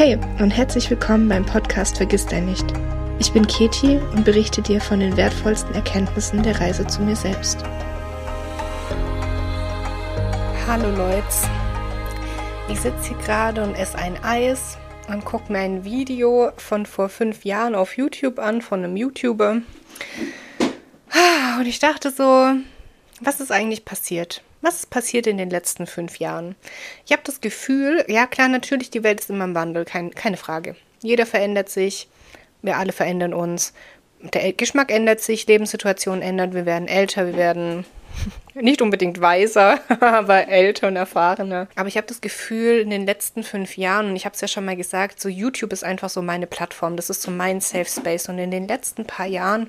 Hey und herzlich willkommen beim Podcast Vergiss dein nicht. Ich bin Keti und berichte dir von den wertvollsten Erkenntnissen der Reise zu mir selbst. Hallo Leute, ich sitze hier gerade und esse ein Eis und gucke mir ein Video von vor 5 Jahren auf YouTube an, von einem YouTuber. Und ich dachte so, was ist eigentlich passiert? Was ist passiert in den letzten 5 Jahren? Ich habe das Gefühl, ja klar, natürlich, die Welt ist immer im Wandel, keine Frage. Jeder verändert sich, wir alle verändern uns. Der Geschmack ändert sich, Lebenssituationen ändern, wir werden älter, wir werden nicht unbedingt weiser, aber älter und erfahrener. Aber ich habe das Gefühl, in den letzten 5 Jahren, und ich habe es ja schon mal gesagt, so YouTube ist einfach so meine Plattform, das ist so mein Safe Space. Und in den letzten paar Jahren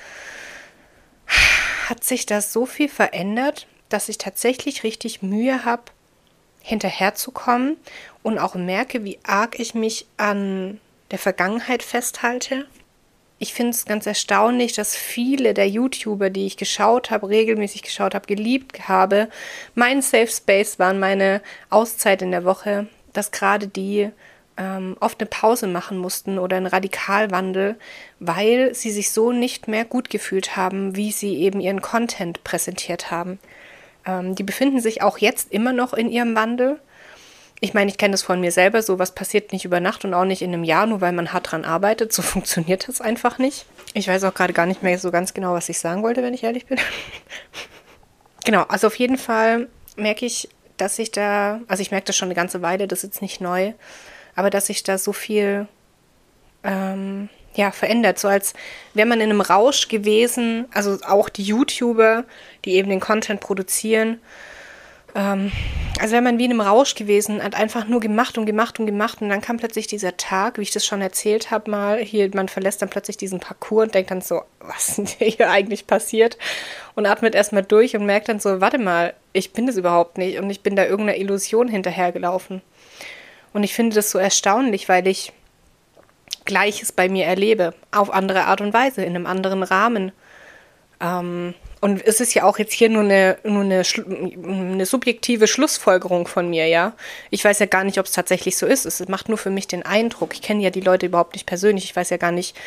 hat sich das so viel verändert, dass ich tatsächlich richtig Mühe habe, hinterherzukommen und auch merke, wie arg ich mich an der Vergangenheit festhalte. Ich finde es ganz erstaunlich, dass viele der YouTuber, die ich geschaut habe, regelmäßig geschaut habe, geliebt habe, mein Safe Space waren, meine Auszeit in der Woche, dass gerade die oft eine Pause machen mussten oder einen Radikalwandel, weil sie sich so nicht mehr gut gefühlt haben, wie sie eben ihren Content präsentiert haben. Die befinden sich auch jetzt immer noch in ihrem Wandel. Ich meine, ich kenne das von mir selber, sowas passiert nicht über Nacht und auch nicht in einem Jahr, nur weil man hart dran arbeitet. So funktioniert das einfach nicht. Ich weiß auch gerade gar nicht mehr so ganz genau, was ich sagen wollte, wenn ich ehrlich bin. Genau, also auf jeden Fall merke ich, dass ich da, also ich merke das schon eine ganze Weile, das ist jetzt nicht neu, aber dass sich da so viel verändert, so als wäre man in einem Rausch gewesen, also auch die YouTuber, die eben den Content produzieren, also wäre man wie in einem Rausch gewesen, hat einfach nur gemacht und dann kam plötzlich dieser Tag, wie ich das schon erzählt habe mal, hier, man verlässt dann plötzlich diesen Parcours und denkt dann so, was ist denn hier eigentlich passiert? Und atmet erstmal durch und merkt dann so, warte mal, ich bin das überhaupt nicht und ich bin da irgendeiner Illusion hinterhergelaufen. Und ich finde das so erstaunlich, weil ich Gleiches bei mir erlebe, auf andere Art und Weise, in einem anderen Rahmen. Und es ist ja auch jetzt hier nur eine subjektive Schlussfolgerung von mir, ja. Ich weiß ja gar nicht, ob es tatsächlich so ist. Es macht nur für mich den Eindruck. Ich kenne ja die Leute überhaupt nicht persönlich. Ich weiß ja gar nicht,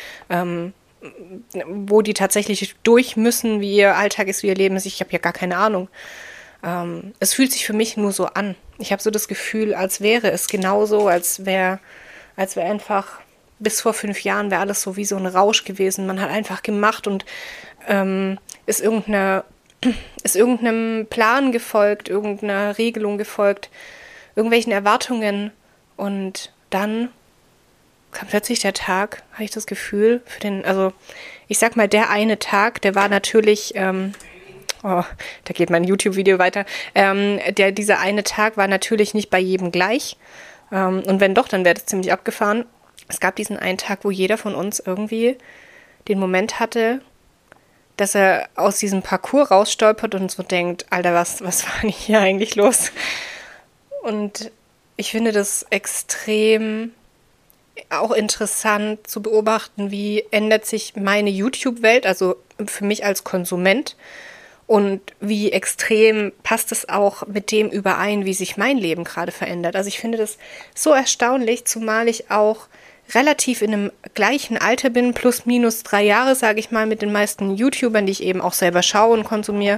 wo die tatsächlich durch müssen, wie ihr Alltag ist, wie ihr Leben ist. Ich habe ja gar keine Ahnung. Es fühlt sich für mich nur so an. Ich habe so das Gefühl, als wäre es genauso, als wäre einfach bis vor 5 Jahren wäre alles so wie so ein Rausch gewesen. Man hat einfach gemacht und ist irgendeinem Plan gefolgt, irgendeiner Regelung gefolgt, irgendwelchen Erwartungen. Und dann kam plötzlich der Tag, habe ich das Gefühl, ich sag mal, der eine Tag, der war natürlich, da geht mein YouTube-Video weiter, dieser eine Tag war natürlich nicht bei jedem gleich. Und wenn doch, dann wäre das ziemlich abgefahren. Es gab diesen einen Tag, wo jeder von uns irgendwie den Moment hatte, dass er aus diesem Parcours rausstolpert und so denkt, Alter, was war denn hier eigentlich los? Und ich finde das extrem auch interessant zu beobachten, wie ändert sich meine YouTube-Welt, also für mich als Konsument, und wie extrem passt es auch mit dem überein, wie sich mein Leben gerade verändert. Also ich finde das so erstaunlich, zumal ich auch relativ in einem gleichen Alter bin, plus minus 3 Jahre, sage ich mal, mit den meisten YouTubern, die ich eben auch selber schaue und konsumiere.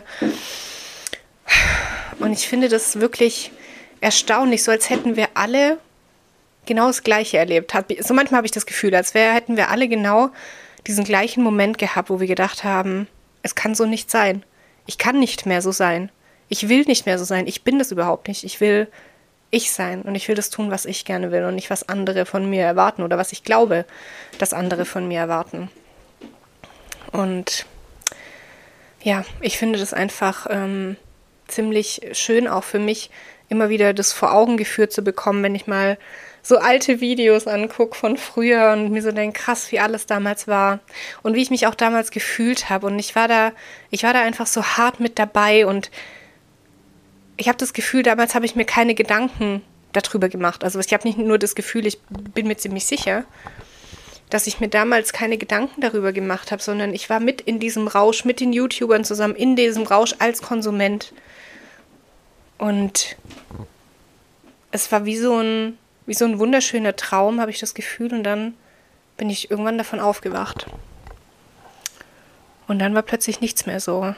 Und ich finde das wirklich erstaunlich, so als hätten wir alle genau das Gleiche erlebt. So manchmal habe ich das Gefühl, hätten wir alle genau diesen gleichen Moment gehabt, wo wir gedacht haben, es kann so nicht sein. Ich kann nicht mehr so sein. Ich will nicht mehr so sein. Ich bin das überhaupt nicht. Ich will ich sein und ich will das tun, was ich gerne will und nicht, was andere von mir erwarten oder was ich glaube, dass andere von mir erwarten. Und ja, ich finde das einfach ziemlich schön auch für mich, immer wieder das vor Augen geführt zu bekommen, wenn ich mal so alte Videos angucke von früher und mir so denke, krass, wie alles damals war und wie ich mich auch damals gefühlt habe. Und ich war da einfach so hart mit dabei und ich habe das Gefühl, damals habe ich mir keine Gedanken darüber gemacht. Also ich habe nicht nur das Gefühl, ich bin mir ziemlich sicher, dass ich mir damals keine Gedanken darüber gemacht habe, sondern ich war mit in diesem Rausch, mit den YouTubern zusammen, in diesem Rausch als Konsument. Und es war wie so ein wie so ein wunderschöner Traum, habe ich das Gefühl. Und dann bin ich irgendwann davon aufgewacht. Und dann war plötzlich nichts mehr so.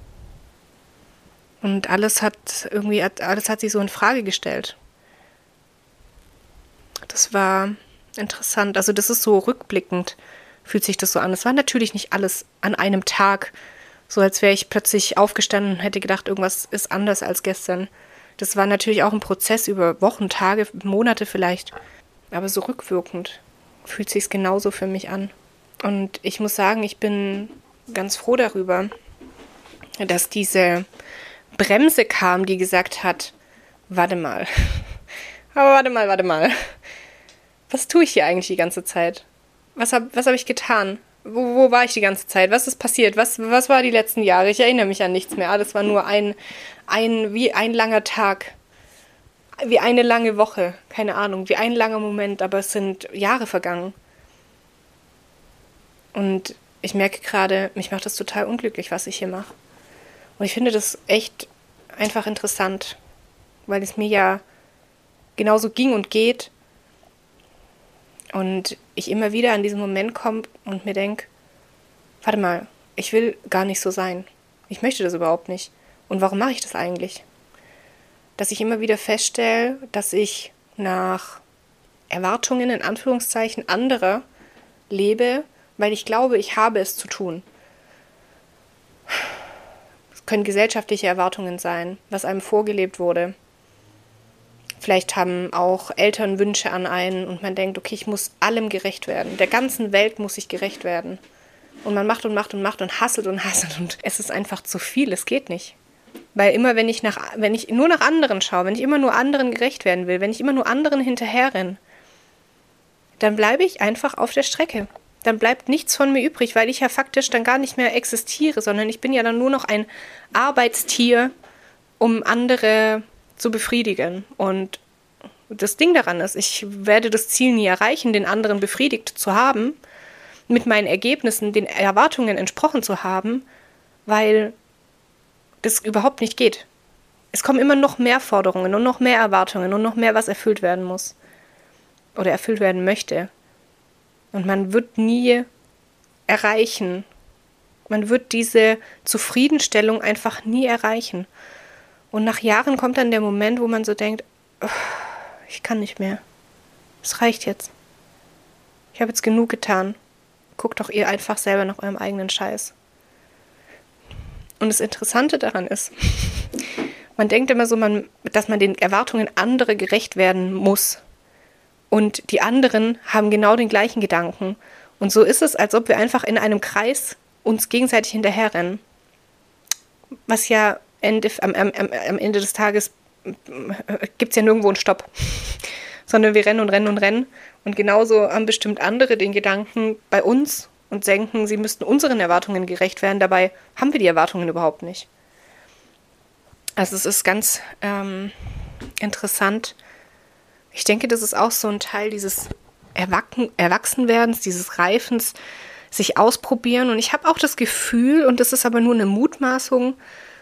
Und alles hat sich so in Frage gestellt. Das war interessant. Also das ist so rückblickend, fühlt sich das so an. Es war natürlich nicht alles an einem Tag, so als wäre ich plötzlich aufgestanden und hätte gedacht, irgendwas ist anders als gestern. Das war natürlich auch ein Prozess über Wochen, Tage, Monate vielleicht. Aber so rückwirkend fühlt sich's genauso für mich an. Und ich muss sagen, ich bin ganz froh darüber, dass diese Bremse kam, die gesagt hat, warte mal. Aber warte mal. Was tue ich hier eigentlich die ganze Zeit? Was hab ich getan? Wo war ich die ganze Zeit? Was ist passiert? Was war die letzten Jahre? Ich erinnere mich an nichts mehr. Alles war nur wie ein langer Tag. Wie eine lange Woche. Keine Ahnung. Wie ein langer Moment. Aber es sind Jahre vergangen. Und ich merke gerade, mich macht das total unglücklich, was ich hier mache. Und ich finde das echt einfach interessant. Weil es mir ja genauso ging und geht. Und ich immer wieder an diesen Moment komme und mir denke, warte mal, ich will gar nicht so sein. Ich möchte das überhaupt nicht. Und warum mache ich das eigentlich? Dass ich immer wieder feststelle, dass ich nach Erwartungen in Anführungszeichen anderer lebe, weil ich glaube, ich habe es zu tun. Es können gesellschaftliche Erwartungen sein, was einem vorgelebt wurde. Vielleicht haben auch Eltern Wünsche an einen und man denkt, okay, ich muss allem gerecht werden. Der ganzen Welt muss ich gerecht werden. Und man macht und hasselt und es ist einfach zu viel, es geht nicht. Weil immer, wenn ich nur nach anderen schaue, wenn ich immer nur anderen gerecht werden will, wenn ich immer nur anderen hinterherrenne, dann bleibe ich einfach auf der Strecke. Dann bleibt nichts von mir übrig, weil ich ja faktisch dann gar nicht mehr existiere, sondern ich bin ja dann nur noch ein Arbeitstier, um andere zu befriedigen. Und das Ding daran ist, ich werde das Ziel nie erreichen, den anderen befriedigt zu haben, mit meinen Ergebnissen, den Erwartungen entsprochen zu haben, weil das überhaupt nicht geht. Es kommen immer noch mehr Forderungen und noch mehr Erwartungen und noch mehr, was erfüllt werden muss oder erfüllt werden möchte. Und man wird nie erreichen. Man wird diese Zufriedenstellung einfach nie erreichen. Und nach Jahren kommt dann der Moment, wo man so denkt, oh, ich kann nicht mehr. Es reicht jetzt. Ich habe jetzt genug getan. Guckt doch ihr einfach selber nach eurem eigenen Scheiß. Und das Interessante daran ist, man denkt immer so, dass man den Erwartungen anderer gerecht werden muss. Und die anderen haben genau den gleichen Gedanken. Und so ist es, als ob wir einfach in einem Kreis uns gegenseitig hinterherrennen. Was ja am Ende des Tages gibt es ja nirgendwo einen Stopp. Sondern wir rennen und rennen und rennen. Und genauso haben bestimmt andere den Gedanken bei uns und denken, sie müssten unseren Erwartungen gerecht werden. Dabei haben wir die Erwartungen überhaupt nicht. Also es ist ganz interessant. Ich denke, das ist auch so ein Teil dieses Erwachsenwerdens, dieses Reifens, sich ausprobieren. Und ich habe auch das Gefühl, und das ist aber nur eine Mutmaßung,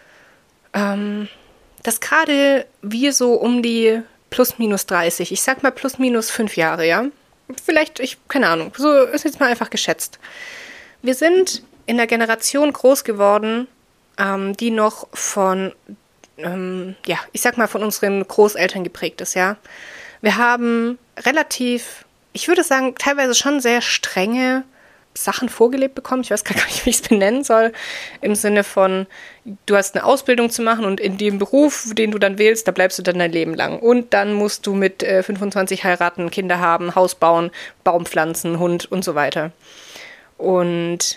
dass gerade wir so um die plus minus 30, ich sag mal plus minus 5 Jahre, ja, vielleicht, keine Ahnung, so ist jetzt mal einfach geschätzt. Wir sind in der Generation groß geworden, die noch von, ich sag mal von unseren Großeltern geprägt ist, ja. Wir haben relativ, ich würde sagen, teilweise schon sehr strenge Sachen vorgelebt bekommen. Ich weiß gar nicht, wie ich es benennen soll. Im Sinne von, du hast eine Ausbildung zu machen und in dem Beruf, den du dann wählst, da bleibst du dann dein Leben lang. Und dann musst du mit 25 heiraten, Kinder haben, Haus bauen, Baum pflanzen, Hund und so weiter. Und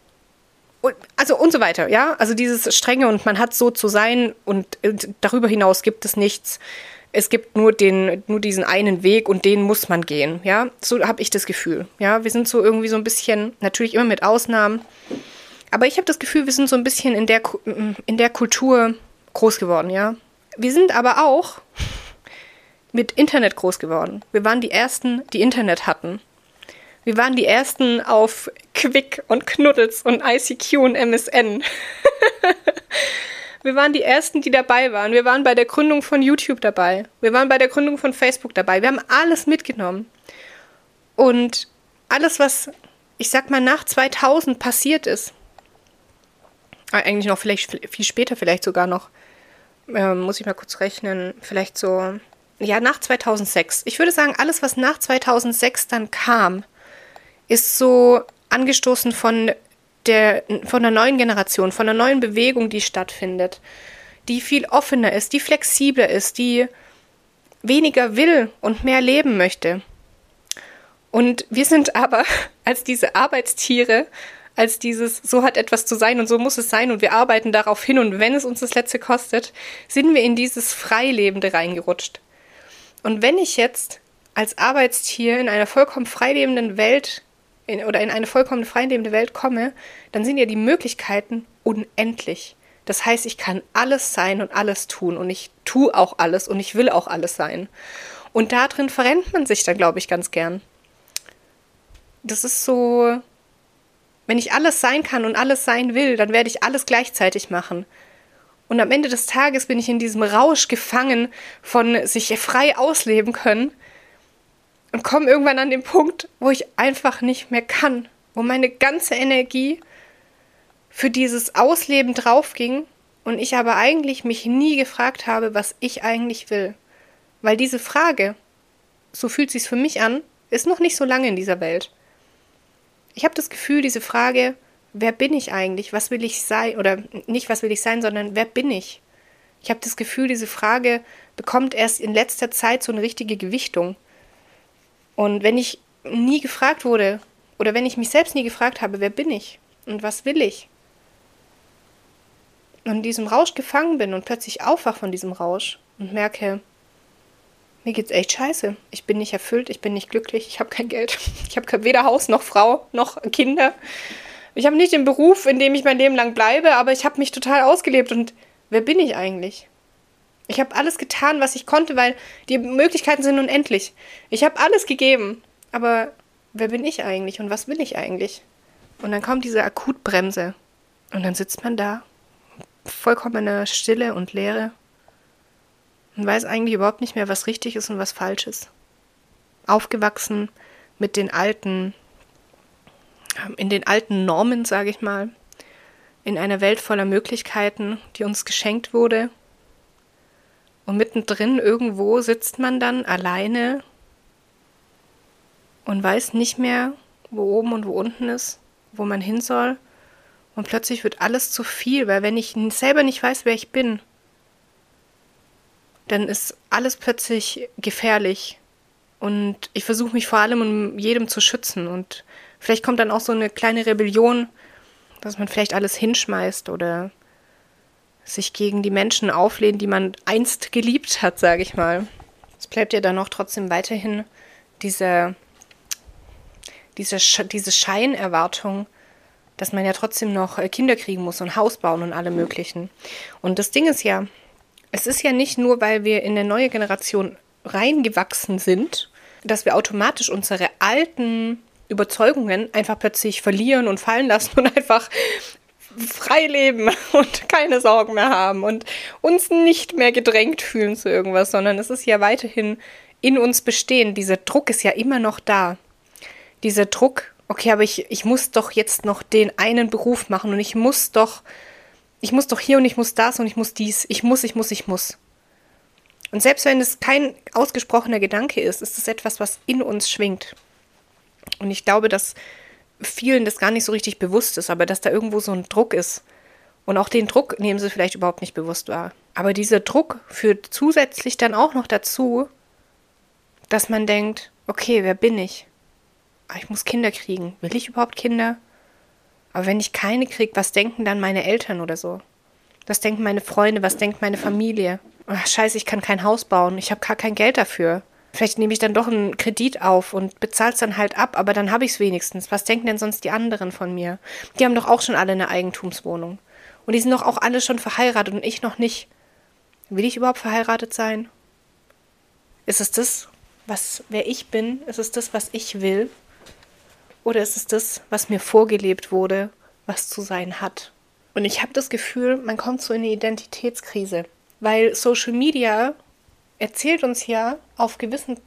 so weiter, ja. Also dieses Strenge und man hat so zu sein und darüber hinaus gibt es nichts. Es gibt nur diesen einen Weg und den muss man gehen, ja. So habe ich das Gefühl, ja. Wir sind so irgendwie so ein bisschen, natürlich immer mit Ausnahmen, aber ich habe das Gefühl, wir sind so ein bisschen in der Kultur groß geworden, ja. Wir sind aber auch mit Internet groß geworden. Wir waren die Ersten, die Internet hatten. Wir waren die Ersten auf Quick und Knuddels und ICQ und MSN. Wir waren die Ersten, die dabei waren. Wir waren bei der Gründung von YouTube dabei. Wir waren bei der Gründung von Facebook dabei. Wir haben alles mitgenommen. Und alles, was, ich sag mal, nach 2000 passiert ist, eigentlich noch vielleicht viel später, vielleicht sogar noch, muss ich mal kurz rechnen, vielleicht so, ja, nach 2006. Ich würde sagen, alles, was nach 2006 dann kam, ist so angestoßen von der neuen Generation, von der neuen Bewegung, die stattfindet, die viel offener ist, die flexibler ist, die weniger will und mehr leben möchte. Und wir sind aber als diese Arbeitstiere, als dieses, so hat etwas zu sein und so muss es sein und wir arbeiten darauf hin und wenn es uns das Letzte kostet, sind wir in dieses Freilebende reingerutscht. Und wenn ich jetzt als Arbeitstier in einer vollkommen freilebenden Welt oder in eine vollkommen freilebende Welt komme, dann sind ja die Möglichkeiten unendlich. Das heißt, ich kann alles sein und alles tun und ich tue auch alles und ich will auch alles sein. Und da drin verrennt man sich dann, glaube ich, ganz gern. Das ist so, wenn ich alles sein kann und alles sein will, dann werde ich alles gleichzeitig machen. Und am Ende des Tages bin ich in diesem Rausch gefangen von sich frei ausleben können und komme irgendwann an den Punkt, wo ich einfach nicht mehr kann, wo meine ganze Energie für dieses Ausleben draufging und ich aber eigentlich mich nie gefragt habe, was ich eigentlich will. Weil diese Frage, so fühlt sich's für mich an, ist noch nicht so lange in dieser Welt. Ich habe das Gefühl, diese Frage, wer bin ich eigentlich, was will ich sein, oder nicht was will ich sein, sondern wer bin ich? Ich habe das Gefühl, diese Frage bekommt erst in letzter Zeit so eine richtige Gewichtung. Und wenn ich nie gefragt wurde, oder wenn ich mich selbst nie gefragt habe, wer bin ich und was will ich? Und in diesem Rausch gefangen bin und plötzlich aufwach von diesem Rausch und merke, mir geht's echt scheiße. Ich bin nicht erfüllt, ich bin nicht glücklich, ich habe kein Geld. Ich habe weder Haus noch Frau noch Kinder. Ich habe nicht den Beruf, in dem ich mein Leben lang bleibe, aber ich habe mich total ausgelebt. Und wer bin ich eigentlich? Ich habe alles getan, was ich konnte, weil die Möglichkeiten sind unendlich. Ich habe alles gegeben, aber wer bin ich eigentlich und was will ich eigentlich? Und dann kommt diese Akutbremse und dann sitzt man da, vollkommene Stille und Leere und weiß eigentlich überhaupt nicht mehr, was richtig ist und was falsch ist. Aufgewachsen mit den alten, in den alten Normen, sage ich mal, in einer Welt voller Möglichkeiten, die uns geschenkt wurde. Und mittendrin irgendwo sitzt man dann alleine und weiß nicht mehr, wo oben und wo unten ist, wo man hin soll. Und plötzlich wird alles zu viel, weil wenn ich selber nicht weiß, wer ich bin, dann ist alles plötzlich gefährlich. Und ich versuche mich vor allem um jedem zu schützen. Und vielleicht kommt dann auch so eine kleine Rebellion, dass man vielleicht alles hinschmeißt oder sich gegen die Menschen auflehnt, die man einst geliebt hat, sage ich mal. Es bleibt ja dann auch trotzdem weiterhin diese Scheinerwartung, dass man ja trotzdem noch Kinder kriegen muss und Haus bauen und alle möglichen. Und das Ding ist ja, es ist ja nicht nur, weil wir in eine neue Generation reingewachsen sind, dass wir automatisch unsere alten Überzeugungen einfach plötzlich verlieren und fallen lassen und einfach frei leben und keine Sorgen mehr haben und uns nicht mehr gedrängt fühlen zu irgendwas, sondern es ist ja weiterhin in uns bestehen. Dieser Druck ist ja immer noch da. Dieser Druck, okay, aber ich muss doch jetzt noch den einen Beruf machen und ich muss doch hier und ich muss das und ich muss dies. Ich muss. Und selbst wenn es kein ausgesprochener Gedanke ist, ist es etwas, was in uns schwingt. Und ich glaube, dass vielen das gar nicht so richtig bewusst ist, aber dass da irgendwo so ein Druck ist. Und auch den Druck nehmen sie vielleicht überhaupt nicht bewusst wahr. Aber dieser Druck führt zusätzlich dann auch noch dazu, dass man denkt, okay, wer bin ich? Ich muss Kinder kriegen. Will ich überhaupt Kinder? Aber wenn ich keine kriege, was denken dann meine Eltern oder so? Was denken meine Freunde? Was denkt meine Familie? Ach, scheiße, ich kann kein Haus bauen. Ich habe gar kein Geld dafür. Vielleicht nehme ich dann doch einen Kredit auf und bezahle es dann halt ab, aber dann habe ich es wenigstens. Was denken denn sonst die anderen von mir? Die haben doch auch schon alle eine Eigentumswohnung. Und die sind doch auch alle schon verheiratet und ich noch nicht. Will ich überhaupt verheiratet sein? Ist es das, wer ich bin? Ist es das, was ich will? Oder ist es das, was mir vorgelebt wurde, was zu sein hat? Und ich habe das Gefühl, man kommt so in eine Identitätskrise, weil Social Media erzählt uns ja auf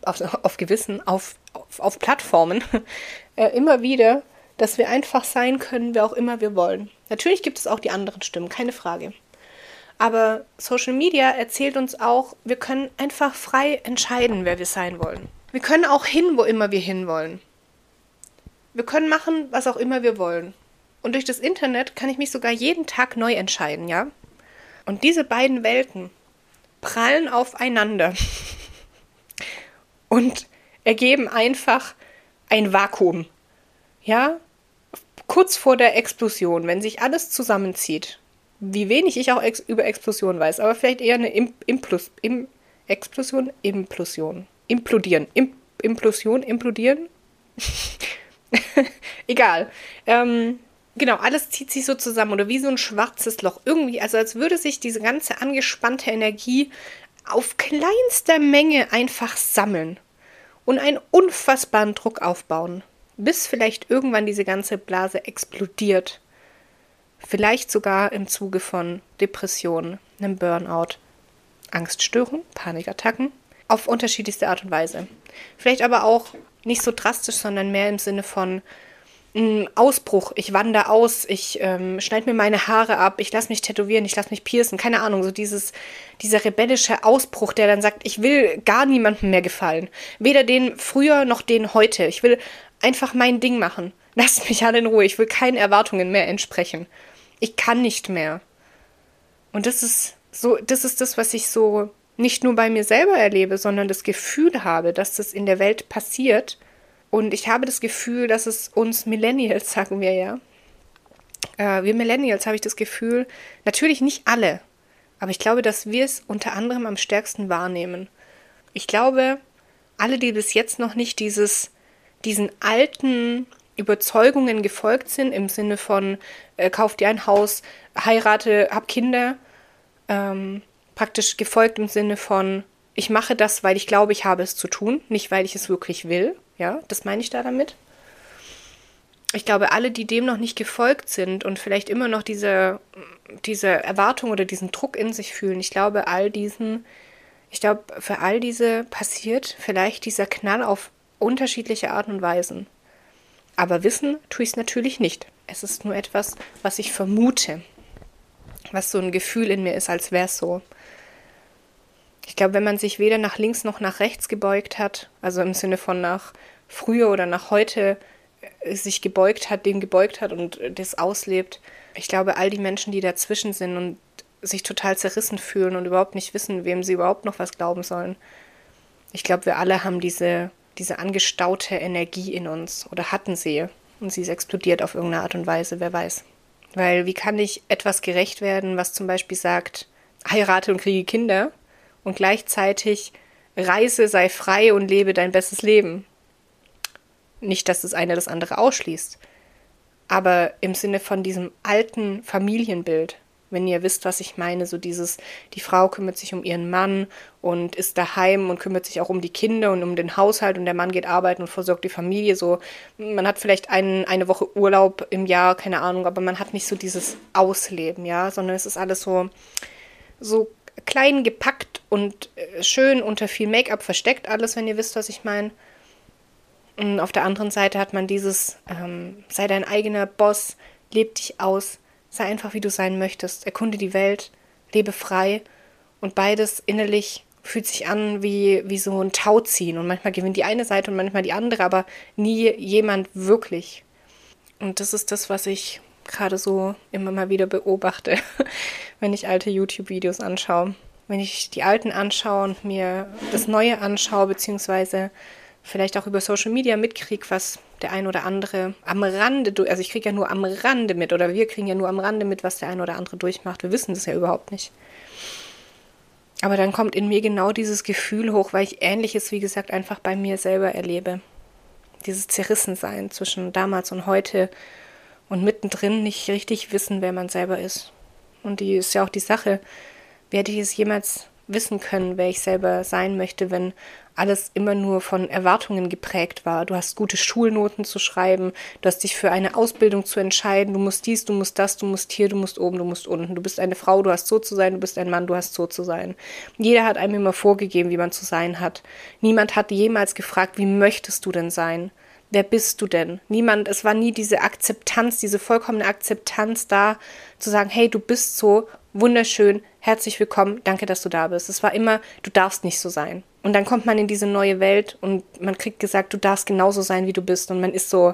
Plattformen immer wieder, dass wir einfach sein können, wer auch immer wir wollen. Natürlich gibt es auch die anderen Stimmen, keine Frage. Aber Social Media erzählt uns auch, wir können einfach frei entscheiden, wer wir sein wollen. Wir können auch hin, wo immer wir hinwollen. Wir können machen, was auch immer wir wollen. Und durch das Internet kann ich mich sogar jeden Tag neu entscheiden, ja? Und diese beiden Welten prallen aufeinander und ergeben einfach ein Vakuum, ja? Kurz vor der Explosion, wenn sich alles zusammenzieht. Wie wenig ich auch über Explosion weiß, aber vielleicht eher eine Implosion. Implodieren? Egal. Genau, alles zieht sich so zusammen oder wie so ein schwarzes Loch. Irgendwie, also als würde sich diese ganze angespannte Energie auf kleinster Menge einfach sammeln und einen unfassbaren Druck aufbauen, bis vielleicht irgendwann diese ganze Blase explodiert. Vielleicht sogar im Zuge von Depressionen, einem Burnout, Angststörungen, Panikattacken, auf unterschiedlichste Art und Weise. Vielleicht aber auch nicht so drastisch, sondern mehr im Sinne von Ausbruch, ich wandere aus, ich schneide mir meine Haare ab, ich lasse mich tätowieren, ich lasse mich piercen, keine Ahnung, so dieser rebellische Ausbruch, der dann sagt, ich will gar niemandem mehr gefallen. Weder den früher noch den heute. Ich will einfach mein Ding machen. Lasst mich alle in Ruhe, ich will keinen Erwartungen mehr entsprechen. Ich kann nicht mehr. Und das ist das, was ich so nicht nur bei mir selber erlebe, sondern das Gefühl habe, dass das in der Welt passiert. Und ich habe das Gefühl, dass es uns Millennials, sagen wir ja, wir Millennials, habe ich das Gefühl, natürlich nicht alle, aber ich glaube, dass wir es unter anderem am stärksten wahrnehmen. Ich glaube, alle, die bis jetzt noch nicht diesen alten Überzeugungen gefolgt sind, im Sinne von kauf dir ein Haus, heirate, hab Kinder, praktisch gefolgt im Sinne von ich mache das, weil ich glaube, ich habe es zu tun, nicht weil ich es wirklich will. Ja, das meine ich da damit. Ich glaube, alle, die dem noch nicht gefolgt sind und vielleicht immer noch diese Erwartung oder diesen Druck in sich fühlen, ich glaube, für all diese passiert vielleicht dieser Knall auf unterschiedliche Arten und Weisen. Aber wissen tue ich es natürlich nicht. Es ist nur etwas, was ich vermute, was so ein Gefühl in mir ist, als wäre es so. Ich glaube, wenn man sich weder nach links noch nach rechts gebeugt hat, also im Sinne von nach früher oder nach heute sich gebeugt hat, dem gebeugt hat und das auslebt, ich glaube, all die Menschen, die dazwischen sind und sich total zerrissen fühlen und überhaupt nicht wissen, wem sie überhaupt noch was glauben sollen, ich glaube, wir alle haben diese angestaute Energie in uns oder hatten sie und sie ist explodiert auf irgendeine Art und Weise, wer weiß. Weil wie kann ich etwas gerecht werden, was zum Beispiel sagt, heirate und kriege Kinder, und gleichzeitig reise, sei frei und lebe dein bestes Leben. Nicht, dass das eine das andere ausschließt, aber im Sinne von diesem alten Familienbild, wenn ihr wisst, was ich meine, so dieses, die Frau kümmert sich um ihren Mann und ist daheim und kümmert sich auch um die Kinder und um den Haushalt und der Mann geht arbeiten und versorgt die Familie, so, man hat vielleicht eine Woche Urlaub im Jahr, keine Ahnung, aber man hat nicht so dieses Ausleben, ja, sondern es ist alles so klein gepackt und schön unter viel Make-up versteckt alles, wenn ihr wisst, was ich meine. Und auf der anderen Seite hat man dieses, sei dein eigener Boss, leb dich aus, sei einfach, wie du sein möchtest, erkunde die Welt, lebe frei und beides innerlich fühlt sich an wie so ein Tauziehen und manchmal gewinnt die eine Seite und manchmal die andere, aber nie jemand wirklich. Und das ist das, was ich gerade so immer mal wieder beobachte, wenn ich alte YouTube-Videos anschaue. Wenn ich die alten anschaue und mir das Neue anschaue, beziehungsweise vielleicht auch über Social Media mitkriege, was der ein oder andere am Rande, also ich kriege ja nur am Rande mit, oder wir kriegen ja nur am Rande mit, was der ein oder andere durchmacht. Wir wissen das ja überhaupt nicht. Aber dann kommt in mir genau dieses Gefühl hoch, weil ich Ähnliches, wie gesagt, einfach bei mir selber erlebe. Dieses Zerrissensein zwischen damals und heute und mittendrin nicht richtig wissen, wer man selber ist. Und die ist ja auch die Sache, werde ich es jemals wissen können, wer ich selber sein möchte, wenn alles immer nur von Erwartungen geprägt war. Du hast gute Schulnoten zu schreiben, du hast dich für eine Ausbildung zu entscheiden, du musst dies, du musst das, du musst hier, du musst oben, du musst unten. Du bist eine Frau, du hast so zu sein, du bist ein Mann, du hast so zu sein. Jeder hat einem immer vorgegeben, wie man zu sein hat. Niemand hat jemals gefragt, wie möchtest du denn sein? Wer bist du denn? Niemand, es war nie diese Akzeptanz, diese vollkommene Akzeptanz da, zu sagen, hey, du bist so wunderschön, herzlich willkommen, danke, dass du da bist. Es war immer, du darfst nicht so sein. Und dann kommt man in diese neue Welt und man kriegt gesagt, du darfst genauso sein, wie du bist. Und man ist so,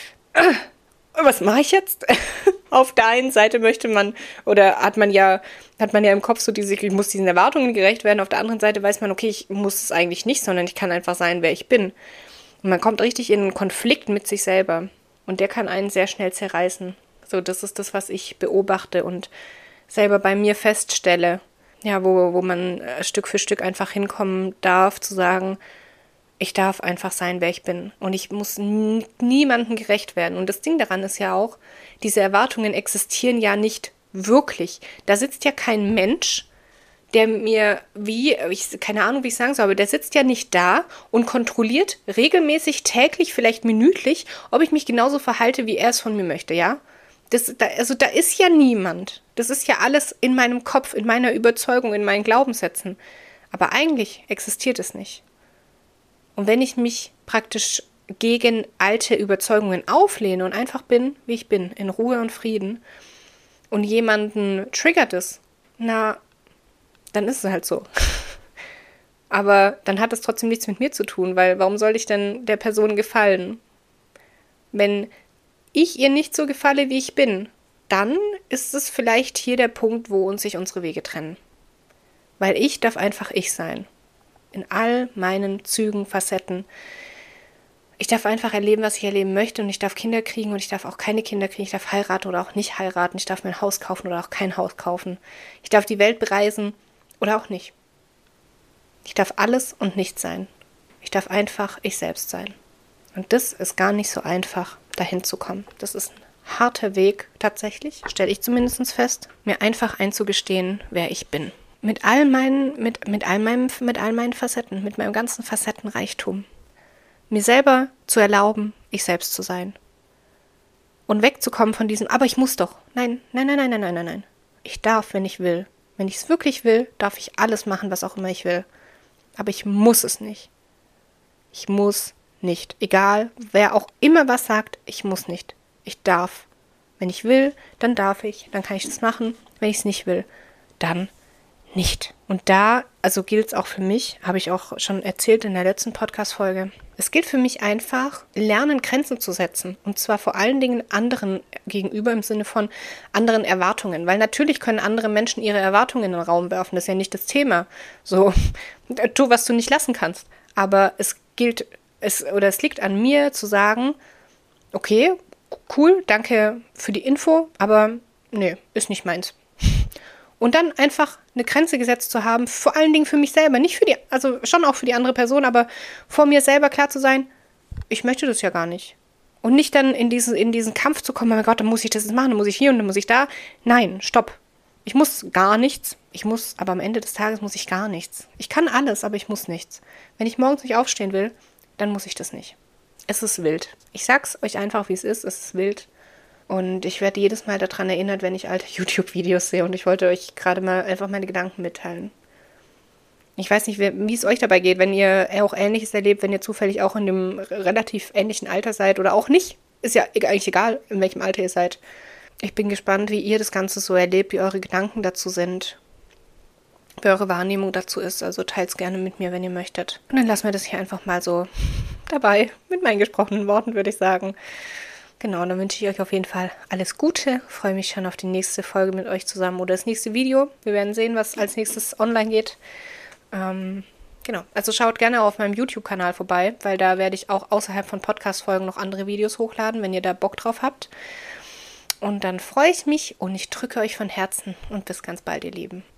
was mache ich jetzt? Auf der einen Seite möchte man, oder hat man ja im Kopf so diese, ich muss diesen Erwartungen gerecht werden. Auf der anderen Seite weiß man, okay, ich muss es eigentlich nicht, sondern ich kann einfach sein, wer ich bin. Und man kommt richtig in einen Konflikt mit sich selber. Und der kann einen sehr schnell zerreißen. So, das ist das, was ich beobachte und selber bei mir feststelle. Ja, wo man Stück für Stück einfach hinkommen darf, zu sagen, ich darf einfach sein, wer ich bin. Und ich muss niemandem gerecht werden. Und das Ding daran ist ja auch, diese Erwartungen existieren ja nicht wirklich. Da sitzt ja kein Mensch, der mir keine Ahnung, wie ich sagen soll, aber der sitzt ja nicht da und kontrolliert regelmäßig, täglich, vielleicht minütlich, ob ich mich genauso verhalte, wie er es von mir möchte, ja? Da ist ja niemand. Das ist ja alles in meinem Kopf, in meiner Überzeugung, in meinen Glaubenssätzen. Aber eigentlich existiert es nicht. Und wenn ich mich praktisch gegen alte Überzeugungen auflehne und einfach bin, wie ich bin, in Ruhe und Frieden, und jemanden triggert es, dann ist es halt so. Aber dann hat es trotzdem nichts mit mir zu tun, weil warum soll ich denn der Person gefallen? Wenn ich ihr nicht so gefalle, wie ich bin, dann ist es vielleicht hier der Punkt, wo uns sich unsere Wege trennen. Weil ich darf einfach ich sein. In all meinen Zügen, Facetten. Ich darf einfach erleben, was ich erleben möchte, und ich darf Kinder kriegen und ich darf auch keine Kinder kriegen. Ich darf heiraten oder auch nicht heiraten. Ich darf mir ein Haus kaufen oder auch kein Haus kaufen. Ich darf die Welt bereisen oder auch nicht. Ich darf alles und nichts sein. Ich darf einfach ich selbst sein. Und das ist gar nicht so einfach, dahin zu kommen. Das ist ein harter Weg tatsächlich, stelle ich zumindest fest, mir einfach einzugestehen, wer ich bin. Mit all meinen Facetten, mit meinem ganzen Facettenreichtum. Mir selber zu erlauben, ich selbst zu sein. Und wegzukommen von diesem, aber ich muss doch. Nein. Ich darf, wenn ich will. Wenn ich es wirklich will, darf ich alles machen, was auch immer ich will. Aber ich muss es nicht. Ich muss nicht. Egal, wer auch immer was sagt, ich muss nicht. Ich darf. Wenn ich will, dann darf ich. Dann kann ich das machen. Wenn ich es nicht will, dann nicht. Und da, also gilt es auch für mich, habe ich auch schon erzählt in der letzten Podcast-Folge. Es gilt für mich einfach, lernen, Grenzen zu setzen. Und zwar vor allen Dingen anderen gegenüber im Sinne von anderen Erwartungen. Weil natürlich können andere Menschen ihre Erwartungen in den Raum werfen. Das ist ja nicht das Thema. So, tu, was du nicht lassen kannst. Aber es liegt an mir zu sagen, okay, cool, danke für die Info, aber nee, ist nicht meins. Und dann einfach eine Grenze gesetzt zu haben, vor allen Dingen für mich selber, nicht für also schon auch für die andere Person, aber vor mir selber klar zu sein, ich möchte das ja gar nicht. Und nicht dann in diesen Kampf zu kommen, oh mein Gott, dann muss ich das jetzt machen, dann muss ich hier und dann muss ich da. Nein, stopp. Ich muss gar nichts. Aber am Ende des Tages muss ich gar nichts. Ich kann alles, aber ich muss nichts. Wenn ich morgens nicht aufstehen will, dann muss ich das nicht. Es ist wild. Ich sag's euch einfach, wie es ist wild. Und ich werde jedes Mal daran erinnert, wenn ich alte YouTube-Videos sehe. Und ich wollte euch gerade mal einfach meine Gedanken mitteilen. Ich weiß nicht, wie es euch dabei geht, wenn ihr auch Ähnliches erlebt, wenn ihr zufällig auch in dem relativ ähnlichen Alter seid oder auch nicht. Ist ja eigentlich egal, in welchem Alter ihr seid. Ich bin gespannt, wie ihr das Ganze so erlebt, wie eure Gedanken dazu sind, wie eure Wahrnehmung dazu ist. Also teilt es gerne mit mir, wenn ihr möchtet. Und dann lassen wir das hier einfach mal so dabei, mit meinen gesprochenen Worten, würde ich sagen. Genau, dann wünsche ich euch auf jeden Fall alles Gute. Freue mich schon auf die nächste Folge mit euch zusammen oder das nächste Video. Wir werden sehen, was als nächstes online geht. Genau, also schaut gerne auf meinem YouTube-Kanal vorbei, weil da werde ich auch außerhalb von Podcast-Folgen noch andere Videos hochladen, wenn ihr da Bock drauf habt. Und dann freue ich mich und ich drücke euch von Herzen und bis ganz bald, ihr Lieben.